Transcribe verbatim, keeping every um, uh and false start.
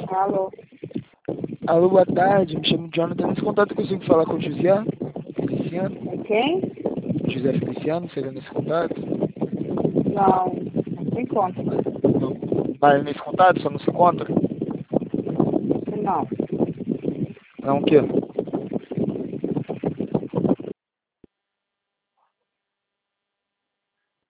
Alô? Alô, boa tarde. Me chamo Jonathan. Nesse contato consigo falar com o José Feliciano? É quem? José Feliciano, seria nesse contato? Não, não se encontra. Não. Mas nesse contato só não se encontra? Não. Não o quê?